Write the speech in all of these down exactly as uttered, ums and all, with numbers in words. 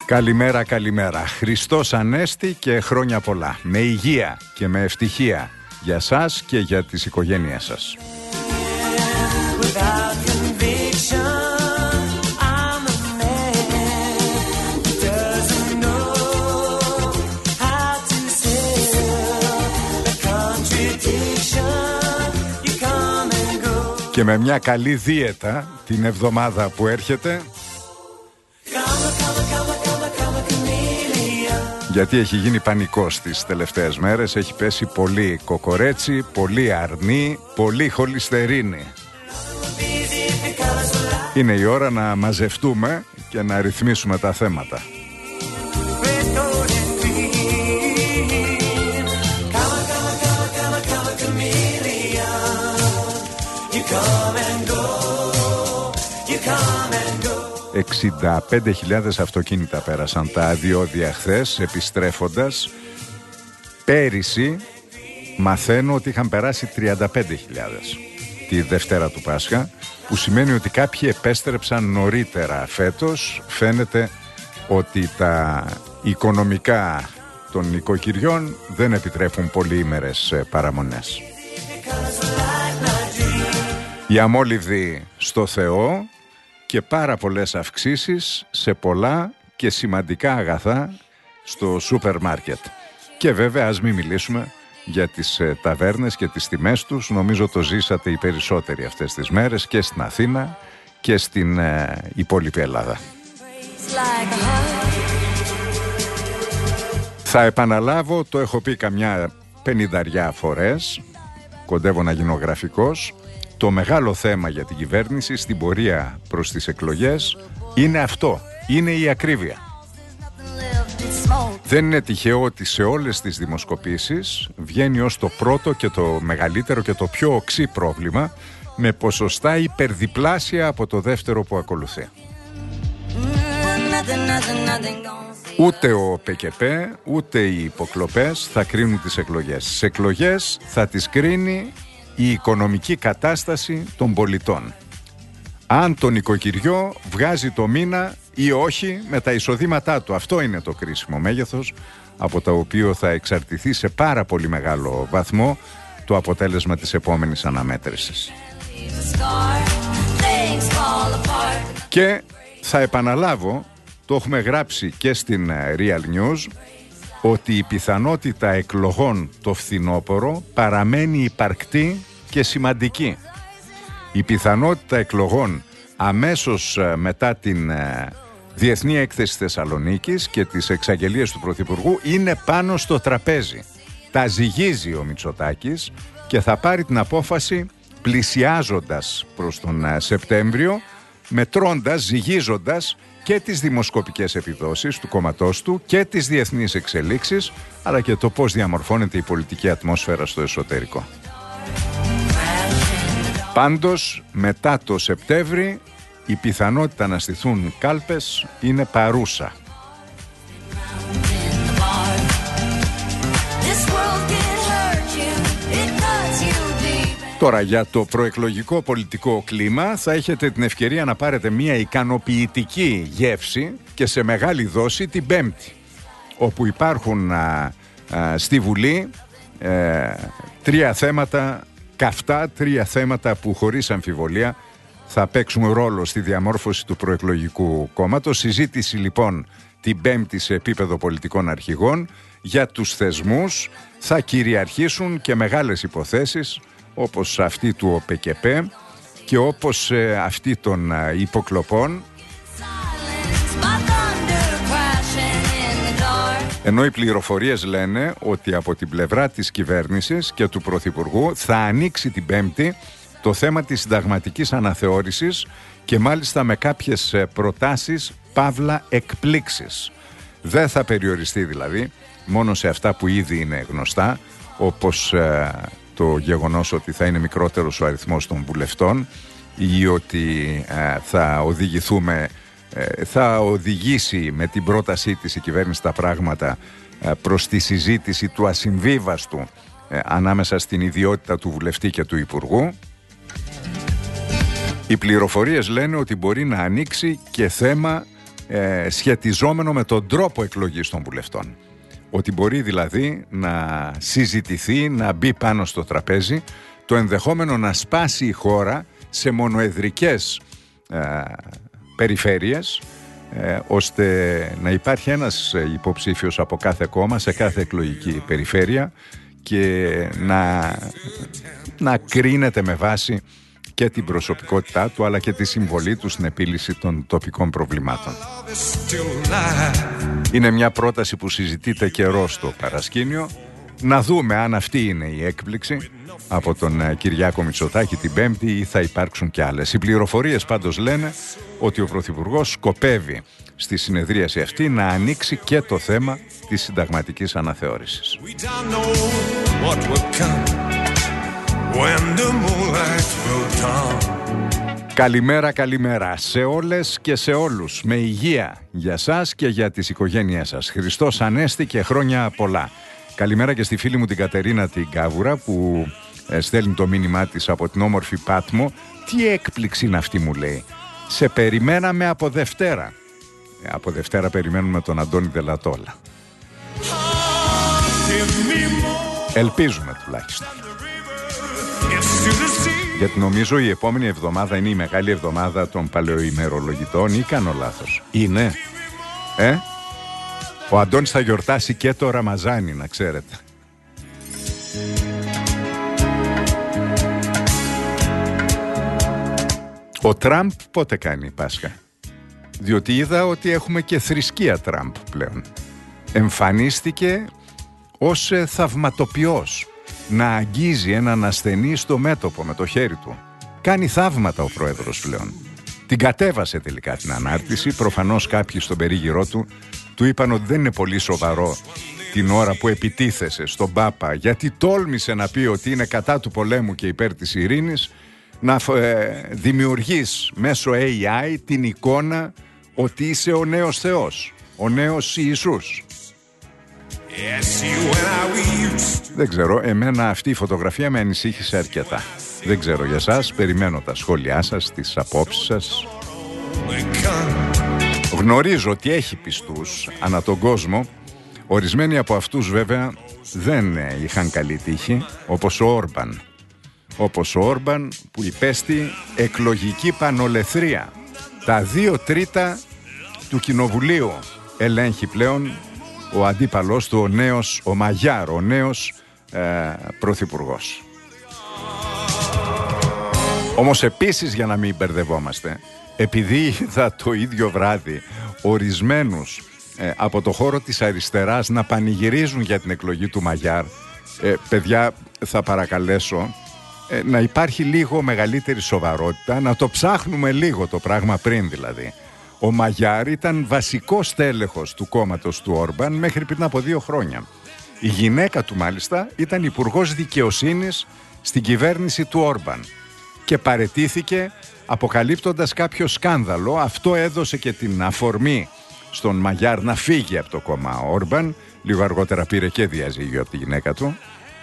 Καλημέρα, καλημέρα. Χριστός Ανέστη και χρόνια πολλά. Με υγεία και με ευτυχία για σας και για τις οικογένειές σας. Και με μια καλή δίαιτα την εβδομάδα που έρχεται, γιατί έχει γίνει πανικός τις τελευταίες μέρες. Έχει πέσει πολύ κοκορέτσι, πολύ αρνί, πολύ χολυστερίνη. Είναι η ώρα να μαζευτούμε και να ρυθμίσουμε τα θέματα. εξήντα πέντε χιλιάδες αυτοκίνητα πέρασαν τα διόδια χθες επιστρέφοντας. Πέρυσι μαθαίνω ότι είχαν περάσει τριάντα πέντε χιλιάδες τη Δευτέρα του Πάσχα, που σημαίνει ότι κάποιοι επέστρεψαν νωρίτερα φέτος. Φαίνεται ότι τα οικονομικά των νοικοκυριών δεν επιτρέπουν πολυήμερες παραμονές. Οι αμόλυβδοι στο Θεό και πάρα πολλές αυξήσεις σε πολλά και σημαντικά αγαθά στο σούπερ μάρκετ. Και βέβαια ας μην μιλήσουμε για τις ε, ταβέρνες και τις τιμές τους. Νομίζω το ζήσατε οι περισσότεροι αυτές τις μέρες και στην Αθήνα και στην ε, υπόλοιπη Ελλάδα. Θα επαναλάβω, το έχω πει καμιά πενηνταριά φορές, κοντεύω να γίνω γραφικός. Το μεγάλο θέμα για την κυβέρνηση στην πορεία προς τις εκλογές είναι αυτό, είναι η ακρίβεια. Δεν είναι τυχαίο ότι σε όλες τις δημοσκοπήσεις βγαίνει ως το πρώτο και το μεγαλύτερο και το πιο οξύ πρόβλημα, με ποσοστά υπερδιπλάσια από το δεύτερο που ακολουθεί. Ούτε ο ΠΚΠ, ούτε οι υποκλοπές θα κρίνουν τις εκλογές. Στις εκλογές θα τις κρίνει η οικονομική κατάσταση των πολιτών. Αν το νοικοκυριό βγάζει το μήνα ή όχι με τα εισοδήματά του. Αυτό είναι το κρίσιμο μέγεθος, από το οποίο θα εξαρτηθεί σε πάρα πολύ μεγάλο βαθμό το αποτέλεσμα της επόμενης αναμέτρησης. Και θα επαναλάβω, το έχουμε γράψει και στην Real News, ότι η πιθανότητα εκλογών το φθινόπωρο παραμένει υπαρκτή και σημαντική. Η πιθανότητα εκλογών αμέσως μετά την Διεθνή Έκθεση Θεσσαλονίκης και τις εξαγγελίες του Πρωθυπουργού είναι πάνω στο τραπέζι. Τα ζυγίζει ο Μητσοτάκης και θα πάρει την απόφαση πλησιάζοντας προς τον Σεπτέμβριο, μετρώντας, ζυγίζοντας και τις δημοσκοπικές επιδόσεις του κόμματός του και τις διεθνείς εξελίξεις, αλλά και το πώς διαμορφώνεται η πολιτική ατμόσφαιρα στο εσωτερικό. Πάντως, μετά το Σεπτέμβρη, η πιθανότητα να στηθούν κάλπες είναι παρούσα. Τώρα, για το προεκλογικό πολιτικό κλίμα θα έχετε την ευκαιρία να πάρετε μια ικανοποιητική γεύση και σε μεγάλη δόση την Πέμπτη, όπου υπάρχουν α, α, στη Βουλή ε, τρία θέματα καυτά, τρία θέματα που χωρίς αμφιβολία θα παίξουν ρόλο στη διαμόρφωση του προεκλογικού κόμματος. Συζήτηση λοιπόν την Πέμπτη σε επίπεδο πολιτικών αρχηγών για τους θεσμούς. Θα κυριαρχήσουν και μεγάλες υποθέσεις, όπως αυτή του ΟΠΚΠ και όπως ε, αυτή των ε, υποκλοπών. Ενώ οι πληροφορίες λένε ότι από την πλευρά της κυβέρνησης και του Πρωθυπουργού θα ανοίξει την Πέμπτη το θέμα της συνταγματικής αναθεώρησης, και μάλιστα με κάποιες προτάσεις παύλα εκπλήξεις. Δεν θα περιοριστεί δηλαδή μόνο σε αυτά που ήδη είναι γνωστά, όπως ε, το γεγονός ότι θα είναι μικρότερος ο αριθμός των βουλευτών ή ότι ε, θα οδηγηθούμε, ε, θα οδηγήσει με την πρότασή της η κυβέρνηση τα πράγματα ε, προς τη συζήτηση του ασυμβίβαστου ε, ανάμεσα στην ιδιότητα του βουλευτή και του υπουργού. Οι πληροφορίες λένε ότι μπορεί να ανοίξει και θέμα ε, σχετιζόμενο με τον τρόπο εκλογής των βουλευτών. Ότι μπορεί δηλαδή να συζητηθεί, να μπει πάνω στο τραπέζι το ενδεχόμενο να σπάσει η χώρα σε μονοεδρικές ε, περιφέρειες, ε, ώστε να υπάρχει ένας υποψήφιος από κάθε κόμμα σε κάθε εκλογική περιφέρεια και να, να κρίνεται με βάση και την προσωπικότητά του αλλά και τη συμβολή του στην επίλυση των τοπικών προβλημάτων. Είναι μια πρόταση που συζητείται καιρό στο παρασκήνιο. Να δούμε αν αυτή είναι η έκπληξη από τον Κυριάκο Μητσοτάκη την Πέμπτη ή θα υπάρξουν κι άλλες. Οι πληροφορίες πάντως λένε ότι ο Πρωθυπουργός σκοπεύει στη συνεδρίαση αυτή να ανοίξει και το θέμα της συνταγματικής αναθεώρησης. Καλημέρα, καλημέρα σε όλες και σε όλους. Με υγεία για σας και για τις οικογένειές σας. Χριστός Ανέστη και χρόνια πολλά. Καλημέρα και στη φίλη μου την Κατερίνα την Κάβουρα που στέλνει το μήνυμά της από την όμορφη Πάτμο. Τι έκπληξη είναι αυτή, μου λέει. Σε περιμέναμε από Δευτέρα. Από Δευτέρα περιμένουμε τον Αντώνη Δελατόλα. Ελπίζουμε τουλάχιστον. Γιατί νομίζω η επόμενη εβδομάδα είναι η μεγάλη εβδομάδα των παλαιοημερολογητών ή κάνω λάθος? Είναι. Ε? Ο Αντώνης θα γιορτάσει και το Ραμαζάνι, να ξέρετε. Ο Τραμπ πότε κάνει Πάσχα? Διότι είδα ότι έχουμε και θρησκεία Τραμπ πλέον. Εμφανίστηκε ως θαυματοποιός, να αγγίζει έναν ασθενή στο μέτωπο με το χέρι του. Κάνει θαύματα ο πρόεδρος πλέον. Την κατέβασε τελικά την ανάρτηση. Προφανώς κάποιοι στον περίγυρό του του είπαν ότι δεν είναι πολύ σοβαρό την ώρα που επιτίθεσε στον Πάπα, γιατί τόλμησε να πει ότι είναι κατά του πολέμου και υπέρ της ειρήνης, να ε, δημιουργείς μέσω έι άι την εικόνα ότι είσαι ο νέος Θεός, ο νέος Ιησούς. Δεν ξέρω, εμένα αυτή η φωτογραφία με ανησύχησε αρκετά. Δεν ξέρω για σας, περιμένω τα σχόλιά σας, τις απόψεις σας. Γνωρίζω ότι έχει πιστούς ανά τον κόσμο. Ορισμένοι από αυτούς βέβαια δεν είχαν καλή τύχη, όπως ο Όρμπαν. Όπως ο Όρμπαν που υπέστη εκλογική πανολεθρία. Τα δύο τρίτα του κοινοβουλίου ελέγχει πλέον ο αντίπαλος του, ο νέος, ο Μαγιάρ, ο νέος ε, πρωθυπουργός. Όμως επίσης, για να μην μπερδευόμαστε, επειδή είδα το ίδιο βράδυ ορισμένους ε, από το χώρο της αριστεράς να πανηγυρίζουν για την εκλογή του Μαγιάρ, ε, παιδιά, θα παρακαλέσω ε, να υπάρχει λίγο μεγαλύτερη σοβαρότητα, να το ψάχνουμε λίγο το πράγμα πριν δηλαδή. Ο Μαγιάρ ήταν βασικός τέλεχος του κόμματος του Όρμπαν μέχρι πριν από δύο χρόνια. Η γυναίκα του μάλιστα ήταν υπουργός δικαιοσύνης στην κυβέρνηση του Όρμπαν και παραιτήθηκε αποκαλύπτοντας κάποιο σκάνδαλο. Αυτό έδωσε και την αφορμή στον Μαγιάρ να φύγει από το κόμμα Όρμπαν. Λίγο αργότερα πήρε και διαζύγιο από τη γυναίκα του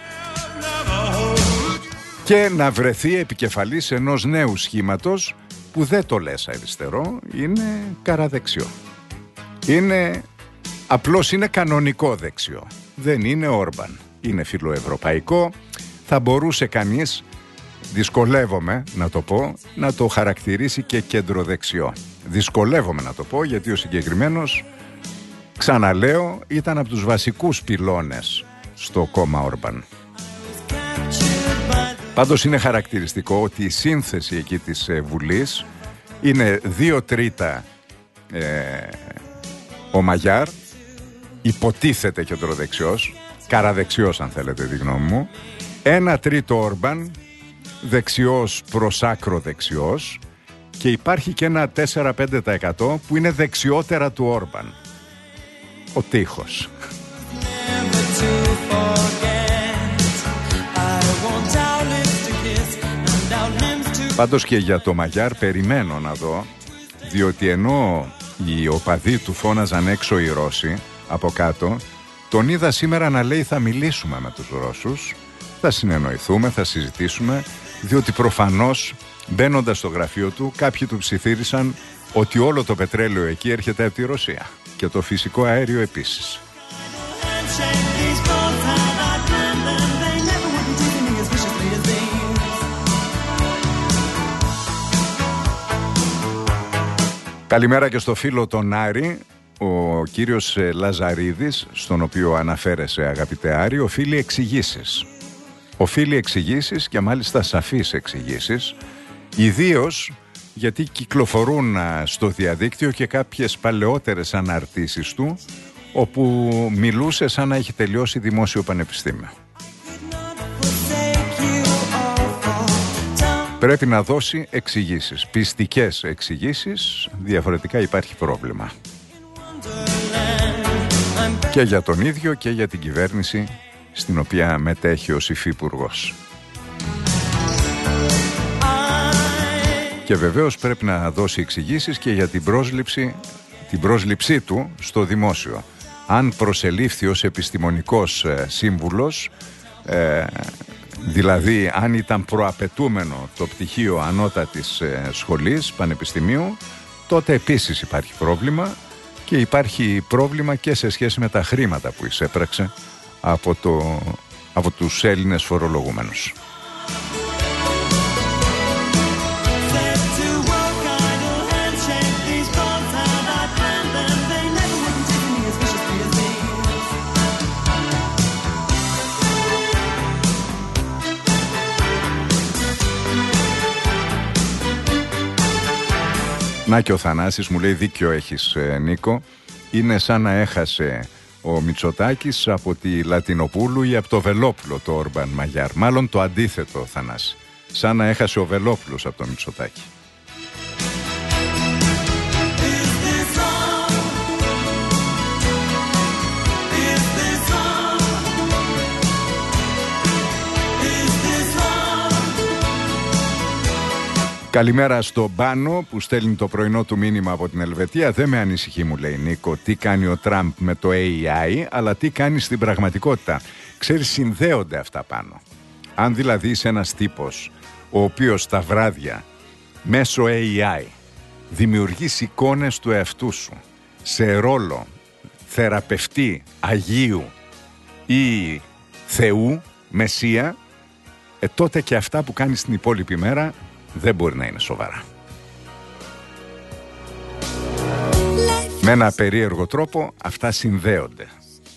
και να βρεθεί επικεφαλής ενός νέου σχήματος που δεν το λες αριστερό, είναι καραδεξιό. Είναι, απλώς είναι κανονικό δεξιό. Δεν είναι Όρμπαν. Είναι φιλοευρωπαϊκό. Θα μπορούσε κανείς, δυσκολεύομαι να το πω, να το χαρακτηρίσει και κεντροδεξιό. Δυσκολεύομαι να το πω γιατί ο συγκεκριμένος, ξαναλέω, ήταν από τους βασικούς πυλώνες στο κόμμα Όρμπαν. Πάντως είναι χαρακτηριστικό ότι η σύνθεση εκεί της ε, Βουλής είναι δύο τρίτα ε, ο Μαγιάρ, υποτίθεται κεντροδεξιός, καραδεξιός αν θέλετε τη γνώμη μου, ένα τρίτο Όρμπαν, δεξιός προς άκρο δεξιός, και υπάρχει και ένα τέσσερα με πέντε τοις εκατό που είναι δεξιότερα του Όρμπαν. Ο τείχος. Πάντως και για το Μαγιάρ περιμένω να δω, διότι ενώ οι οπαδοί του φώναζαν έξω οι Ρώσοι από κάτω, τον είδα σήμερα να λέει θα μιλήσουμε με τους Ρώσους, θα συνεννοηθούμε, θα συζητήσουμε, διότι προφανώς μπαίνοντας στο γραφείο του κάποιοι του ψιθύρισαν ότι όλο το πετρέλαιο εκεί έρχεται από τη Ρωσία και το φυσικό αέριο επίσης. Καλημέρα και στο φίλο τον Άρη. Ο κύριος Λαζαρίδης, στον οποίο αναφέρεσαι αγαπητέ Άρη, οφείλει εξηγήσεις. Οφείλει εξηγήσεις και μάλιστα σαφείς εξηγήσεις, ιδίως γιατί κυκλοφορούν στο διαδίκτυο και κάποιες παλαιότερες αναρτήσεις του, όπου μιλούσε σαν να έχει τελειώσει δημόσιο πανεπιστήμιο. Πρέπει να δώσει εξηγήσεις, πιστικές εξηγήσεις, διαφορετικά υπάρχει πρόβλημα. Και για τον ίδιο και για την κυβέρνηση στην οποία μετέχει ως υφυπουργός. Και βεβαίως πρέπει να δώσει εξηγήσεις και για την πρόσληψη, την πρόσληψή του στο δημόσιο. Αν προσελήφθη ως επιστημονικός ε, σύμβουλος, ε, δηλαδή αν ήταν προαπαιτούμενο το πτυχίο ανώτατης ε, σχολής, πανεπιστημίου, τότε επίσης υπάρχει πρόβλημα και υπάρχει πρόβλημα και σε σχέση με τα χρήματα που εισέπραξε από, το, από τους Έλληνες φορολογούμενους. Να και ο Θανάσης μου λέει δίκιο έχεις ε, Νίκο, είναι σαν να έχασε ο Μητσοτάκης από τη Λατινοπούλου ή από το Βελόπουλο το Όρμπαν Μαγιάρ. Μάλλον το αντίθετο Θανάση, σαν να έχασε ο Βελόπουλος από το Μητσοτάκη. Καλημέρα στον Πάνο που στέλνει το πρωινό του μήνυμα από την Ελβετία. Δεν με ανησυχεί, μου λέει Νίκο, τι κάνει ο Τραμπ με το έι άι, αλλά τι κάνει στην πραγματικότητα. Ξέρεις, συνδέονται αυτά πάνω. Αν δηλαδή είσαι ένας τύπος ο οποίος τα βράδια μέσω έι άι δημιουργείς εικόνες του εαυτού σου σε ρόλο θεραπευτή, Αγίου ή Θεού, Μεσσία, ε, τότε και αυτά που κάνεις την υπόλοιπη μέρα δεν μπορεί να είναι σοβαρά. Με ένα περίεργο τρόπο αυτά συνδέονται.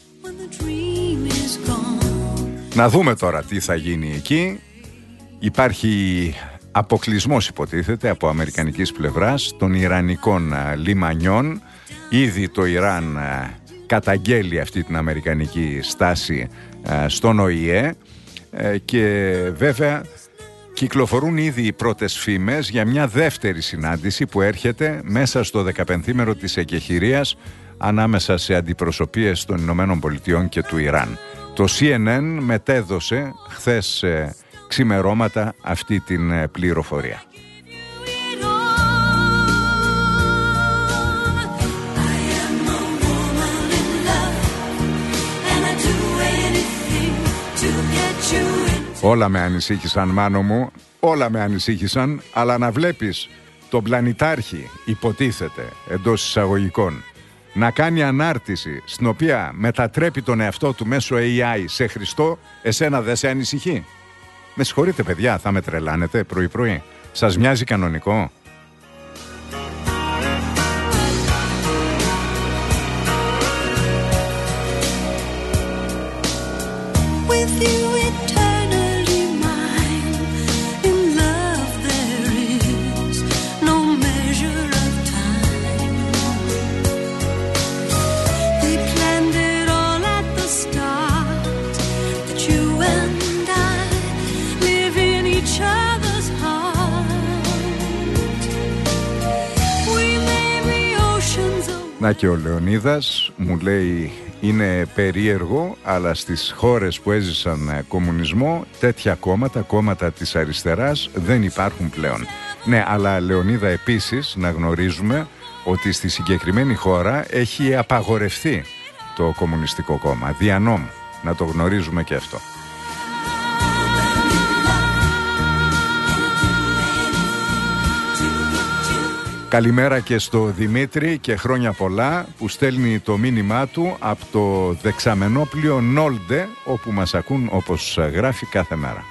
Να δούμε τώρα τι θα γίνει εκεί. Υπάρχει αποκλεισμός, υποτίθεται, από αμερικανικής πλευράς των ιρανικών λιμανιών. Ήδη το Ιράν καταγγέλει αυτή την αμερικανική στάση στον Ο Η Ε και βέβαια κυκλοφορούν ήδη οι πρώτες φήμες για μια δεύτερη συνάντηση που έρχεται μέσα στο δεκαπενθήμερο της εκεχηρίας ανάμεσα σε αντιπροσωπείες των Ηνωμένων Πολιτειών και του Ιράν. Το Σι Εν Εν μετέδωσε χθες ε, ξημερώματα αυτή την ε, πληροφορία. Όλα με ανησύχησαν, Μάνο μου, όλα με ανησύχησαν, αλλά να βλέπεις τον πλανητάρχη, υποτίθεται, εντός εισαγωγικών, να κάνει ανάρτηση στην οποία μετατρέπει τον εαυτό του μέσω έι άι σε Χριστό, εσένα δεν σε ανησυχεί? Με συγχωρείτε παιδιά, θα με τρελάνετε πρωί-πρωί. Σας μοιάζει κανονικό? Να και ο Λεωνίδας μου λέει είναι περίεργο, αλλά στις χώρες που έζησαν κομμουνισμό τέτοια κόμματα, κόμματα της αριστεράς δεν υπάρχουν πλέον. Ναι, αλλά Λεωνίδα επίσης να γνωρίζουμε ότι στη συγκεκριμένη χώρα έχει απαγορευτεί το Κομμουνιστικό Κόμμα δια νόμου. Να το γνωρίζουμε και αυτό. Καλημέρα και στο Δημήτρη και χρόνια πολλά που στέλνει το μήνυμά του από το δεξαμενόπλιο Νόλντε, όπου μας ακούν όπως γράφει κάθε μέρα.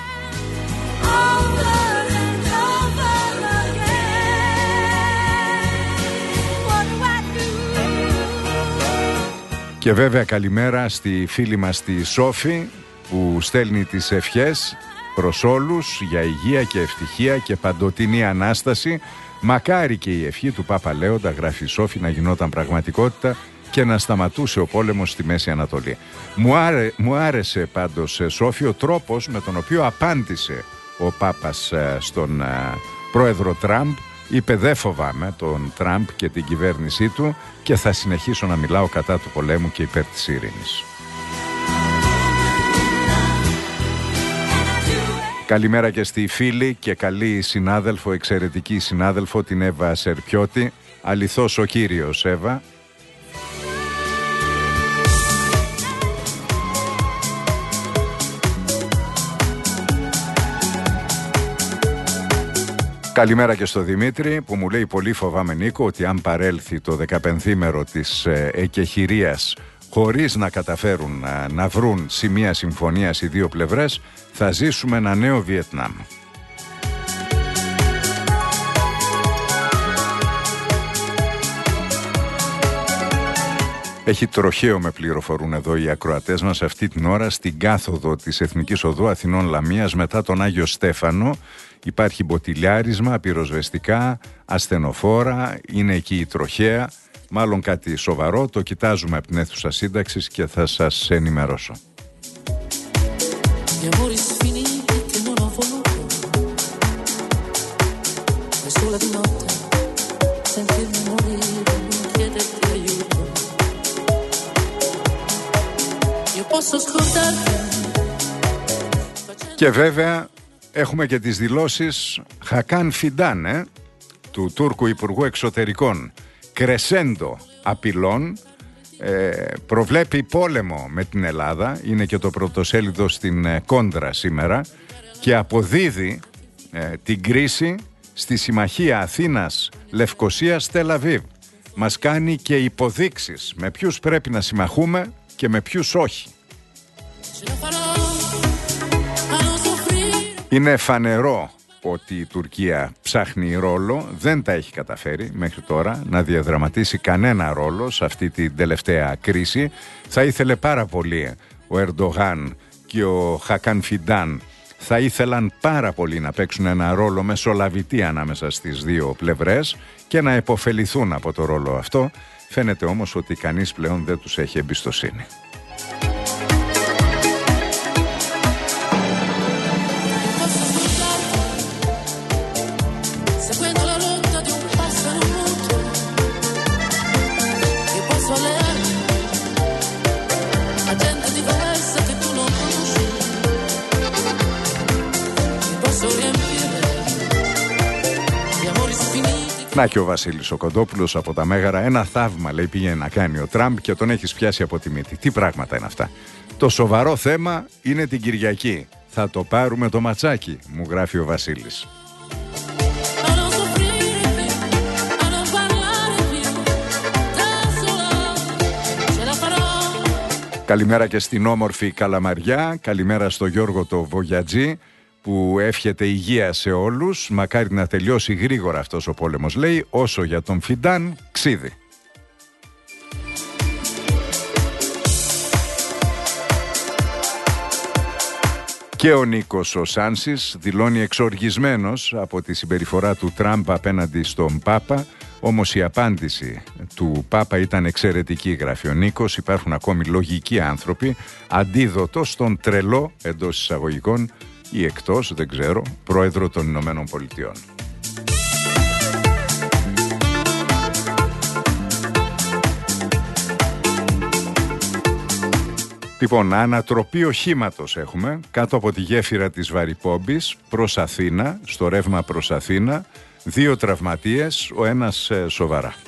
Και βέβαια καλημέρα στη φίλη μας τη Σόφη που στέλνει τις ευχές προς όλους για υγεία και ευτυχία και παντοτινή Ανάσταση. Μακάρι και η ευχή του Πάπα Λέοντα, γράφει η Σόφη, να γινόταν πραγματικότητα και να σταματούσε ο πόλεμος στη Μέση Ανατολή. Μου, άρε, μου άρεσε πάντως, Σόφη, ο τρόπος με τον οποίο απάντησε ο Πάπας στον πρόεδρο Τραμπ. Είπε δεν φοβάμαι τον Τραμπ και την κυβέρνησή του και θα συνεχίσω να μιλάω κατά του πολέμου και υπέρ της ειρήνης. Καλημέρα και στη φίλη και καλή συνάδελφο, εξαιρετική συνάδελφο, την Εύα Σερπιώτη. Αληθώς ο Κύριος, Εύα. Καλημέρα και στο Δημήτρη που μου λέει πολύ φοβάμαι, Νίκο, ότι αν παρέλθει το δεκαπενθήμερο της ε, εκεχηρίας χωρίς να καταφέρουν να, να βρουν σημεία συμφωνίας οι δύο πλευρές, θα ζήσουμε ένα νέο Βιετνάμ. Έχει τροχαίο, με πληροφορούν εδώ οι ακροατές μας, αυτή την ώρα στην κάθοδο της Εθνικής Οδού Αθηνών Λαμίας μετά τον Άγιο Στέφανο. Υπάρχει μποτιλιάρισμα, πυροσβεστικά, ασθενοφόρα, είναι εκεί η τροχαία. Μάλλον κάτι σοβαρό, το κοιτάζουμε από την αίθουσα σύνταξης και θα σας ενημερώσω. Και βέβαια έχουμε και τις δηλώσεις Χακάν Φιντάν, ε, του Τούρκου Υπουργού Εξωτερικών. Κρεσέντο απειλών, ε, προβλέπει πόλεμο με την Ελλάδα, είναι και το πρωτοσέλιδο στην ε, Κόντρα σήμερα, και αποδίδει ε, την κρίση στη Συμμαχία Αθήνας Λευκοσίας Τελαβίβ. Μας κάνει και υποδείξεις με ποιους πρέπει να συμμαχούμε και με ποιους όχι. Είναι φανερό ότι η Τουρκία ψάχνει ρόλο, δεν τα έχει καταφέρει μέχρι τώρα να διαδραματίσει κανένα ρόλο σε αυτή την τελευταία κρίση. Θα ήθελε πάρα πολύ ο Ερντογάν και ο Χακάν Φιντάν, θα ήθελαν πάρα πολύ να παίξουν ένα ρόλο μεσολαβητή ανάμεσα στις δύο πλευρές και να επωφεληθούν από το ρόλο αυτό. Φαίνεται όμως ότι κανείς πλέον δεν τους έχει εμπιστοσύνη. Να και ο Βασίλης ο Κοντόπουλος από τα Μέγαρα, ένα θαύμα λέει πήγαινε να κάνει ο Τραμπ και τον έχεις πιάσει από τη μύτη. Τι πράγματα είναι αυτά. Το σοβαρό θέμα είναι την Κυριακή. Θα το πάρουμε το ματσάκι, μου γράφει ο Βασίλης. Καλημέρα και στην όμορφη Καλαμαριά, καλημέρα στο Γιώργο το Βογιατζή που εύχεται υγεία σε όλους. Μακάρι να τελειώσει γρήγορα αυτός ο πόλεμος, λέει, όσο για τον Φιντάν, ξύδι. Και ο Νίκος ο Σάνσης δηλώνει εξοργισμένος από τη συμπεριφορά του Τραμπ απέναντι στον Πάπα. Όμως η απάντηση του Πάπα ήταν εξαιρετική, γράφει ο Νίκος. Υπάρχουν ακόμη λογικοί άνθρωποι, αντίδοτο στον τρελό, εντός εισαγωγικών ή εκτός, δεν ξέρω, πρόεδρο των Ηνωμένων Πολιτειών. Λοιπόν, ανατροπή οχήματος έχουμε κάτω από τη γέφυρα της Βαρυπόμπης προς Αθήνα, στο ρεύμα προς Αθήνα. Δύο τραυματίες, ο ένας ε, σοβαρά.